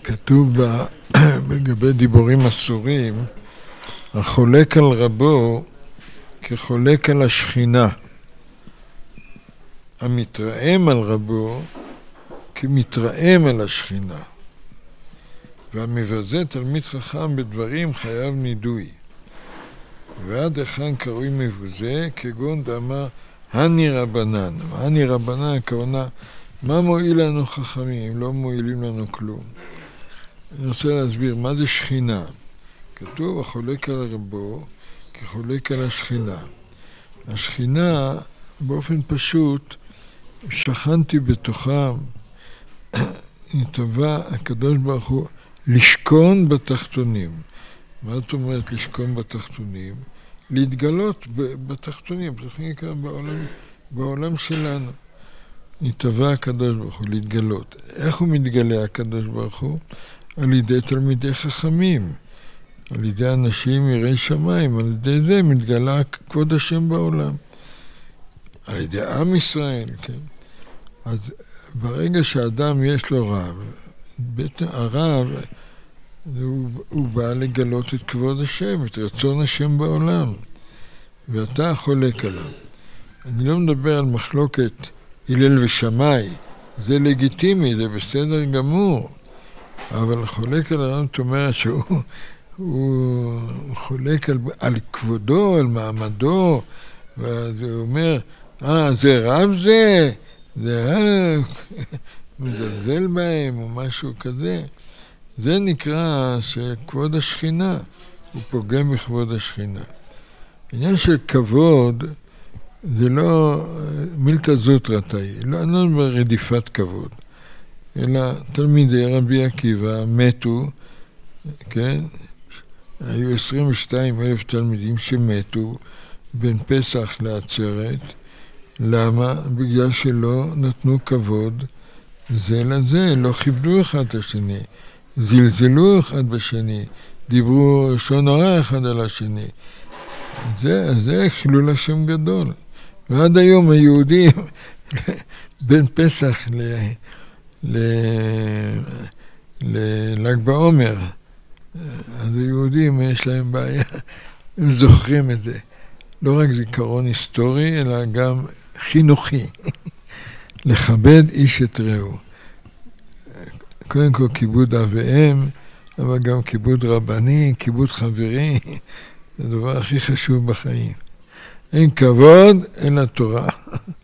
כתוב לגבי דיבורים אסורים, החולק על רבו כחולק על השכינה, המתרעם על רבו כמתרעם על השכינה, והמבזה תלמיד חכם בדברים חייב נידוי. ועד היכן קרוי מבוזה, כגון דאמר הני רבנן. הני רבנן הכוונה, מה מועיל לנו חכמים? לא מועילים לנו כלום. אני רוצה להסביר מה זה שכינה. כתוב החולק על רבו כחולק על השכינה. השכינה באופן פשוט שכנתי בתוכם, נתבע הקדוש ברוך הוא לשכון בתחתונים. מה זאת אומרת לשכון בתחתונים? להתגלות בתחתונים, בעולם שלנו. נתבע הקדוש ברוך הוא להתגלות. איך הוא מתגלה הקדוש ברוך הוא? על ידי תלמידי חכמים, על ידי אנשים יראי שמיים, על ידי זה מתגלה כבוד השם בעולם. על ידי עם ישראל, כן. אז ברגע שאדם יש לו רב, הרב הוא בא לגלות את כבוד השם, את רצון השם בעולם, ואתה חולק עליו. אני לא מדבר על מחלוקת הלל ושמאי, זה לגיטימי, זה בסדר גמור, אבל חולק על הרב, זאת אומרת שהוא חולק על כבודו, על מעמדו, ואז הוא אומר, זה רב זה רב, מזלזל בהם או משהו כזה. זה נקרא שכבוד השכינה, הוא פוגם בכבוד השכינה. עניין של כבוד, זה לא מילתא זוטרתאי, לא ברדיפת כבוד, אלא תלמידי רבי עקיבא מתו, כן? היו 22,000 תלמידים שמתו בין פסח לעצרת. למה? בגלל שלא נתנו כבוד זה לזה, לא כיבדו אחד את השני, זלזלו אחד בשני, דיברו לשון הרע אחד על השני. זה חילול השם גדול. ועד היום היהודים בין פסח לל"ג בעומר, אז היהודים יש להם בעיה, הם זוכרים את זה. לא רק זיכרון היסטורי, אלא גם חינוכי. לכבד איש את רעהו. קודם כל כיבוד אב ואם, אבל גם כיבוד רבני, כיבוד חברי, זה הדבר הכי חשוב בחיים. אין כבוד, אין לתורה.